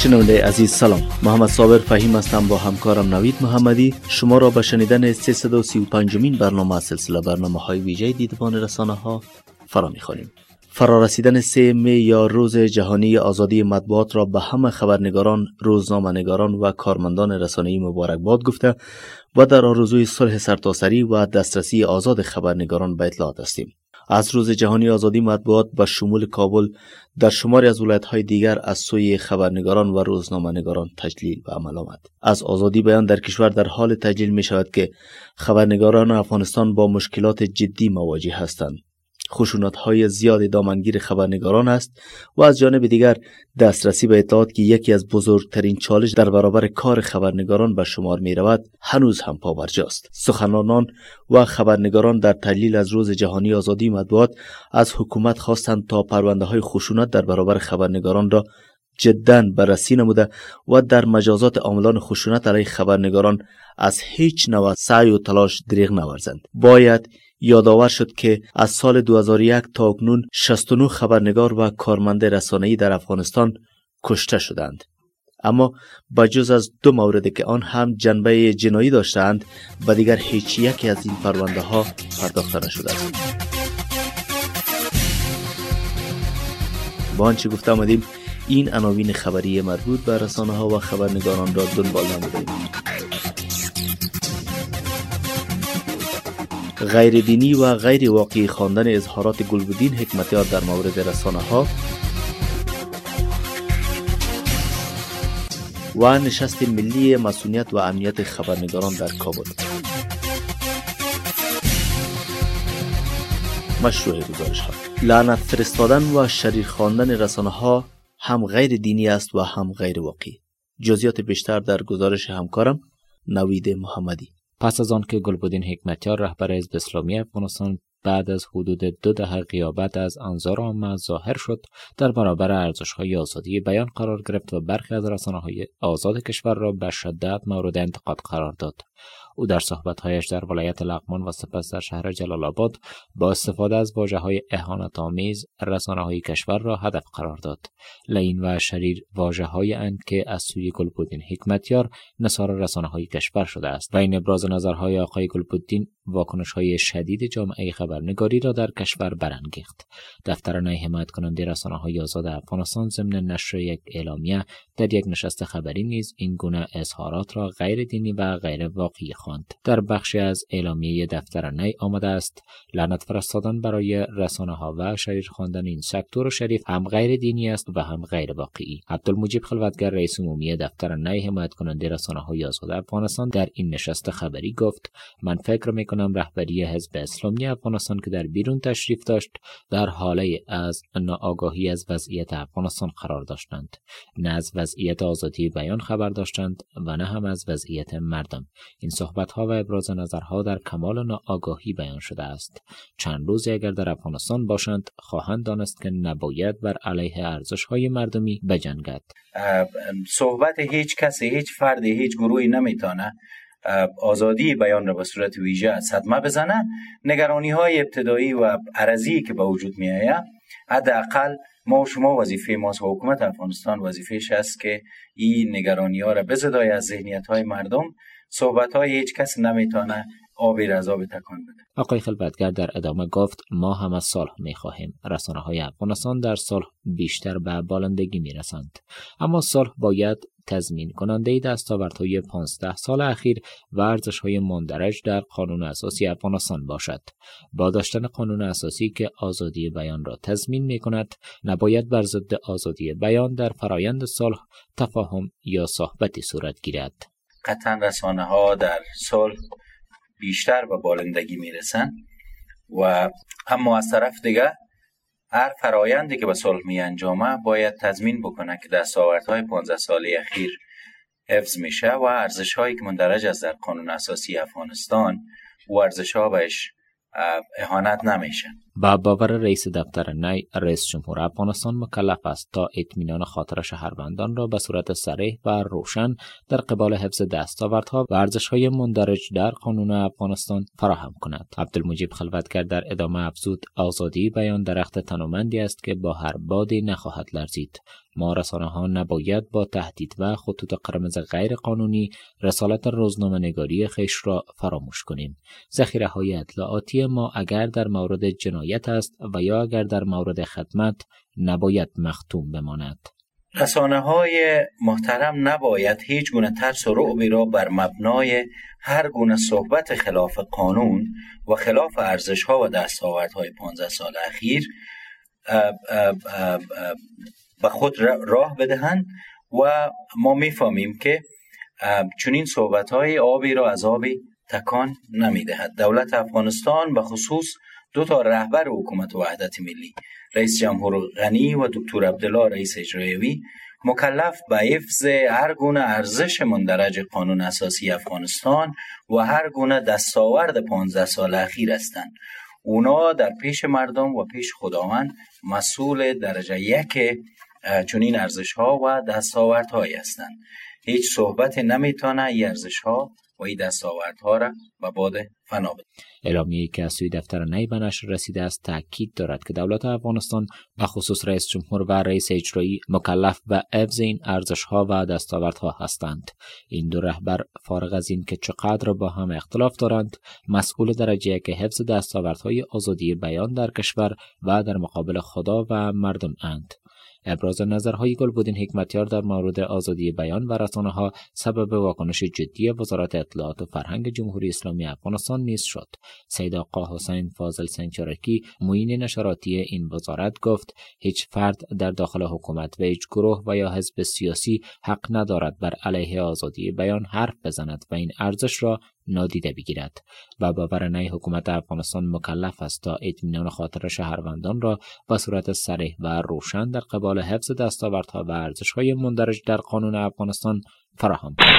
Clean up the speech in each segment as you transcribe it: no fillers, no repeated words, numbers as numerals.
شنونده عزیز سلام، محمد صابر فهیم هستم با همکارم نوید محمدی شما را به شنیدن 335مین برنامه از سلسله برنامه‌های ویژه دیدبان رسانه‌ها فرا می‌خوانیم. فرارسیدن 3 می یا روز جهانی آزادی مطبوعات را به همه خبرنگاران، روزنامه‌نگاران و کارمندان رسانه‌ای مبارکباد گفته و در آرزوی صلح سرتاسری و دسترسی آزاد خبرنگاران به اطلاعات هستیم. از روز جهانی آزادی مطبوعات به شمول کابل در شماری از ولایت‌های دیگر از سوی خبرنگاران و روزنامه‌نگاران تجلیل به عمل آمد. از آزادی بیان در کشور در حال تجلیل می شود که خبرنگاران افغانستان با مشکلات جدی مواجه هستند. خشونت‌های زیاد دامنگیر خبرنگاران است و از جانب دیگر دسترسی به اطلاعات که یکی از بزرگترین چالش در برابر کار خبرنگاران به شمار می رود هنوز هم پابرجاست. سخنرانان و خبرنگاران در تجلیل از روز جهانی آزادی مطبوعات از حکومت خواستند تا پرونده‌های خشونت در برابر خبرنگاران را جداً بررسی نموده و در مجازات عاملان خشونت علیه خبرنگاران از هیچ نوع سعی و تلاش دریغ نورزند. باید یادآور شد که از سال 2001 تا اکنون 69 خبرنگار و کارمند رسانه‌ای در افغانستان کشته شدند. اما بجز از 2 مورد که آن هم جنبه جنایی داشتند به دیگر هیچ یکی از این پرونده ها پرداخته نشده است. با آنچه گفته آمدیم این عناوین خبری مربوط به رسانه ها و خبرنگاران را دنبال نمودیم. غیر دینی و غیر واقعی خواندن اظهارات گلبدین حکمتیار در مورد رسانه ها و نشست ملی مسئولیت و امنیت خبرنگاران در کابل. مشروع گزارش ها: لعنت فرستادن و شریر خواندن رسانه ها هم غیر دینی است و هم غیر واقعی. جزئیات بیشتر در گزارش همکارم نوید محمدی. پس از آن که گلبدین حکمتیار رهبر حزب اسلامی افغانستان بعد از حدود 2 دهه غیابت از انظار عامه ظاهر شد، در برابر ارزش‌های آزادی بیان قرار گرفت و برخی از رسانه‌های آزاد کشور را به شدت مورد انتقاد قرار داد. او در صحبت‌هایش در ولایت لغمان و سپس در شهر جلال آباد با استفاده از واژه‌های اهانت‌آمیز رسانه‌های کشور را هدف قرار داد. لعین و شریر واژه‌هایی اند که از سوی گلبدین حکمتیار نثار رسانه‌های کشور شده است و این ابراز نظرهای آقای گلبدین واکنش‌های شدید جامعه خبرنگاری را در کشور برانگیخت. دفتر نای حمایت کننده رسانه‌های آزاد افغانستان ضمن نشر یک اعلامیه در یک نشست خبری نیز این گونه اظهارات را غیر دینی و غیر واقعی خواند. در بخشی از اعلامیه دفتر نای آمده است: لعنت فرستادن برای رسانه‌ها و شریر خواندن این سکتور شریف هم غیر دینی است و هم غیر واقعی. عبدالمجید خلوتگر رئیس عمومی دفتر نای حمایت کننده رسانه‌های آزاد افغانستان در این نشست خبری گفت: من فکر می‌کنم رهبری حزب اسلامی افغانستان که در بیرون تشریف داشت در حاله از ناآگاهی از وضعیت افغانستان قرار داشتند، نه از وضعیت آزادی بیان خبر داشتند و نه هم از وضعیت مردم. این صحبت‌ها و ابراز نظرها در کمال ناآگاهی بیان شده است. چند روزی اگر در افغانستان باشند خواهند دانست که نباید بر علیه ارزش‌های مردمی بجنگد. صحبت هیچ کسی، هیچ فردی، هیچ گروهی نمیتونه آزادی بیان را به صورت ویژه صدمه بزنه. نگرانی‌های ابتدایی و عرضی که به وجود می‌آید، حداقل ما و شما وظیفه ماست و حکومت افغانستان وظیفه‌اش است که این نگرانی‌ها را بزدای از ذهنیت‌های مردم. صحبت‌های هیچ کس نمیتونه آبی را از آب تکان بده. آقای خلوتگر در ادامه گفت: ما هم از صلح می‌خواهیم. رسانه‌های افغانستان در صلح بیشتر به بالندگی می‌رسند، اما صلح باید تضمین کننده دستاوردهای 15 سال اخیر و ارزش‌های مندرج در قانون اساسی افغانستان باشد. با داشتن قانون اساسی که آزادی بیان را تضمین می‌کند، نباید بر ضد آزادی بیان در فرایند صلح تفاهم یا صحبتی صورت گیرد. قطعا رسانه‌ها در صلح بیشتر به بالندگی میرسن و اما از طرف دیگه هر فرایندی که به صلح می انجامه باید تضمین بکنه که دستاوردهای 15 ساله اخیر حفظ میشه و ارزش‌هایی که مندرج است در قانون اساسی افغانستان و ارزش‌ها بهش اهانت نمیشن. با باور رئیس دفتر نی، رئیس جمهور افغانستان مکلف است تا اطمینان خاطر شهروندان را به صورت صریح و روشن در قبال حفظ دستاوردها و ارزش‌های مندرج در قانون افغانستان فراهم کند. عبدالمجید خلوتگر در ادامه افزود آزادی بیان درخت تنومندی است که با هر بادی نخواهد لرزید. ما رسانه‌ها نباید با تهدید و خطوط قرمز غیر قانونی رسالت روزنامه‌نگاری خویش را فراموش کنیم. ذخیره‌های اطلاعاتی ما اگر در مورد جنایت است و یا اگر در مورد خدمت نباید مختوم بماند. رسانه‌های محترم نباید هیچ گونه ترس و رعبی را بر مبنای هر گونه صحبت خلاف قانون و خلاف ارزش‌ها و دستاوردهای 15 سال اخیر به خود راه بدهند و ما میفهمیم که چنین صحبت‌های آبی را از آبی تکان نمی‌دهد. دولت افغانستان به خصوص 2 رهبر حکومت وحدت ملی، رئیس جمهور غنی و دکتر عبدالله رئیس اجرایی، مکلف به حفظ هر گونه ارزش مندرج قانون اساسی افغانستان و هر گونه دستاورد 15 سال اخیر هستند. اونا در پیش مردم و پیش خداوند مسئول درجه 1 چنین ارزش‌ها و دستاوردهایی هستند. هیچ صحبت نمیتونه این ارزش‌ها و این دستاوردها را به باد فنا بده. اعلامیه‌ای که از سوی دفتر نی به نشر رسیده است تاکید دارد که دولت افغانستان به خصوص رئیس جمهور و رئیس اجرایی مکلف به حفظ این ارزش‌ها و دستاوردها هستند. این 2 رهبر فارغ از این که چقدر با هم اختلاف دارند، مسئول درجه که حفظ دستاوردهای آزادی بیان در کشور و در مقابل خدا و مردم اند. ابراز نظرهای گلبدین حکمتیار در مورد آزادی بیان و رسانه‌ها سبب واکنش جدی وزارت اطلاعات و فرهنگ جمهوری اسلامی افغانستان نیز شد. سید آقا حسین فاضل سنجرکی معین نشراتی این وزارت گفت هیچ فرد در داخل حکومت و هیچ گروه و یا حزب سیاسی حق ندارد بر علیه آزادی بیان حرف بزند و این ارزش را نادیده بگیرد. و باور نی حکومت افغانستان مکلف است تا اطمینان خاطر شهروندان را به صورت صریح و روشن در قبال حفظ دستاوردها و ارزش‌های مندرج در قانون افغانستان فراهم کند.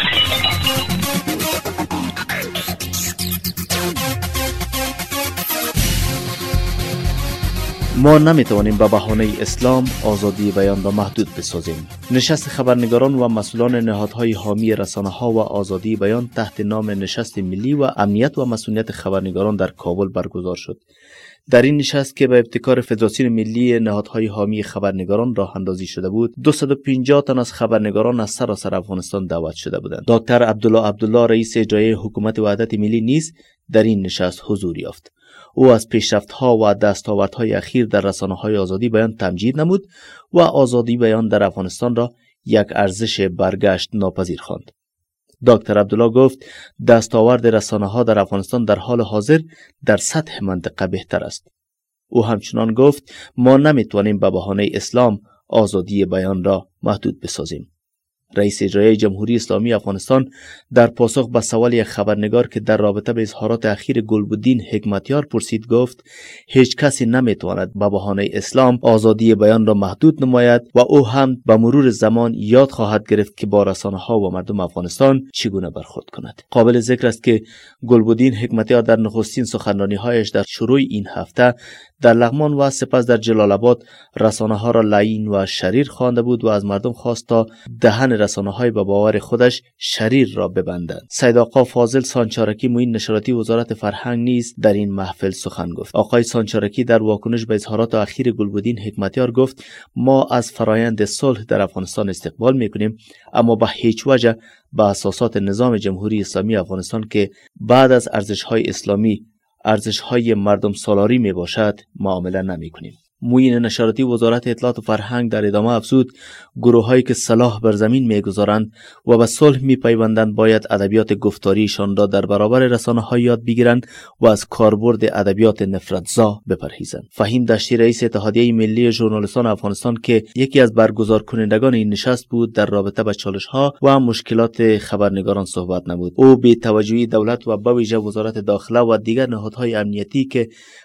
ما نمیتوانیم به بهانه اسلام آزادی بیان را محدود بسازیم. نشست خبرنگاران و مسئولان نهادهای حامی رسانه‌ها و آزادی بیان تحت نام نشست ملی و امنیت و مسئولیت خبرنگاران در کابل برگزار شد. در این نشست که به ابتکار فدراسیون ملی نهادهای حامی خبرنگاران راه اندازی شده بود، 250 تن از خبرنگاران از سراسر افغانستان دعوت شده بودند. دکتر عبدالله رئیس اجرایی حکومت وحدت ملی نیز در این نشست حضور یافت. او از پیشرفت‌ها و دستاوردهای اخیر در رسانه‌های آزادی بیان تمجید نمود و آزادی بیان در افغانستان را یک ارزش برگشت ناپذیر خواند. دکتر عبدالله گفت دستاورد رسانه‌ها در افغانستان در حال حاضر در سطح منطقه بهتر است. او همچنان گفت ما نمیتوانیم به بهانه اسلام آزادی بیان را محدود بسازیم. رئیس اجرایی جمهوری اسلامی افغانستان در پاسخ به سوال یک خبرنگار که در رابطه به اظهارات اخیر گلبدین حکمتیار پرسید گفت هیچ کسی نمیتواند به بهانه اسلام آزادی بیان را محدود نماید و او هم به مرور زمان یاد خواهد گرفت که با رسانه‌ها و مردم افغانستان چگونه برخورد کند. قابل ذکر است که گلبدین حکمتیار در نخستین سخنرانی‌هایش در شروع این هفته در لغمان و سپس در جلال آباد رسانه‌ها را لعین و شریر خوانده بود و از مردم خواست تا دهن رسانه‌های به باور خودش شریر را ببندند. سید آقا فاضل سانچارکی معین نشراتی وزارت فرهنگ نیز در این محفل سخن گفت. آقای سانچارکی در واکنش به اظهارات اخیر گلبدین حکمتیار گفت ما از فرایند صلح در افغانستان استقبال می‌کنیم، اما به هیچ وجه به اساسات نظام جمهوری اسلامی افغانستان که بعد از ارزش‌های اسلامی ارزش‌های مردم سالاری می باشد معامله نمی کنیم. معین نشراتی وزارت اطلاعات و فرهنگ در ادامه افزود گروه‌هایی که سلاح بر زمین می‌گذارند و به صلح می‌پیوندند باید ادبیات گفتاریشان را در برابر رسانه‌ها یاد بگیرند و از کاربرد ادبیات نفرت‌زا بپرهیزند. فهیم دشتی رئیس اتحادیه ملی ژورنالیستان افغانستان که یکی از برگزار کنندگان این نشست بود در رابطه با چالش‌ها و مشکلات خبرنگاران صحبت نمود. او بی توجهی دولت و به ویژه وزارت داخله و دیگر نهادهای امنیتی که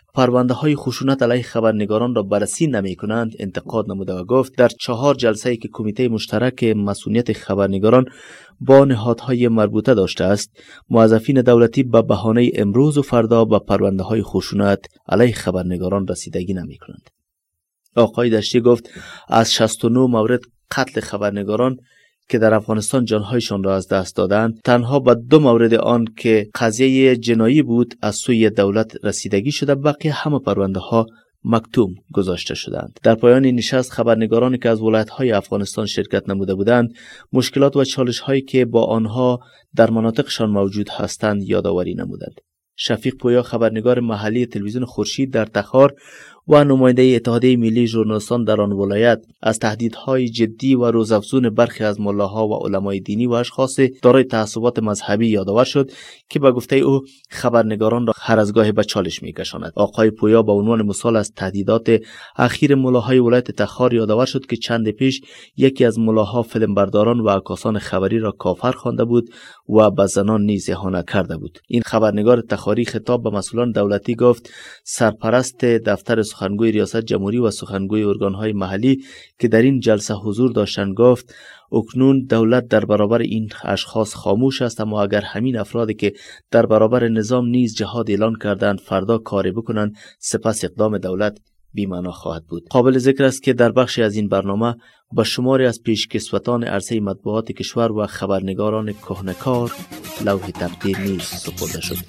پرونده های خشونت علیه خبرنگاران را بررسی نمی کنند انتقاد نموده و گفت در 4 جلسه‌ای که کمیته مشترک مسئولیت خبرنگاران با نهادهای مربوطه داشته است، موظفین دولتی به بهانه امروز و فردا به پرونده های خشونت علیه خبرنگاران رسیدگی نمی کنند. آقای دشتی گفت از 69 مورد قتل خبرنگاران که در افغانستان جانهایشان را از دست دادند، تنها به 2 مورد آن که قضیه جنایی بود از سوی دولت رسیدگی شده، بقیه همه پرونده ها مکتوم گذاشته شدند. در پایان نشست خبرنگارانی که از ولایت‌های افغانستان شرکت نموده بودند مشکلات و چالش‌هایی که با آنها در مناطقشان موجود هستند یادآوری نمودند. شفیق پویا خبرنگار محلی تلویزیون خورشید در تخار و نماینده اتحادیه ملی ژورنالیستان در آن ولایت از تهدیدهای جدی و روزافزون برخی از ملاها و علمای دینی و اشخاص دارای تعصبات مذهبی یادآور شد که به گفته او خبرنگاران را هر از گاهی به چالش می‌کشاند. آقای پویا به عنوان مثال از تهدیدات اخیر ملاهای ولایت تخار یادآور شد که چند پیش یکی از ملاها فیلمبرداران و عکاسان خبری را کافر خوانده بود و به زنان نیز اهانت کرده بود. این خبرنگار تخاری خطاب به مسئولان دولتی گفت سرپرست دفتر سخنگوی ریاست جمهوری و سخنگوی ارگان‌های محلی که در این جلسه حضور داشتند گفت اکنون دولت در برابر این اشخاص خاموش است، اما اگر همین افرادی که در برابر نظام نیز جهاد اعلان کردند فردا کاری بکنند سپس اقدام دولت بی‌معنا خواهد بود. قابل ذکر است که در بخشی از این برنامه با شماری از پیشکسوتان عرصه مطبوعات کشور و خبرنگاران کهنه‌کار لوح تقدیر نیز سپرده شد.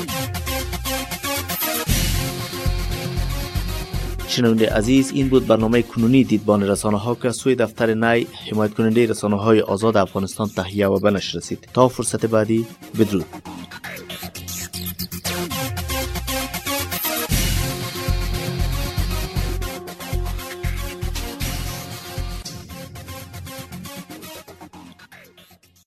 شنونده عزیز، این بود برنامه کنونی دیدبان رسانه‌ها که از سوی دفتر نی حمایت کننده رسانه‌های آزاد افغانستان تهیه و به نشر رسید. تا فرصت بعدی، بدرود.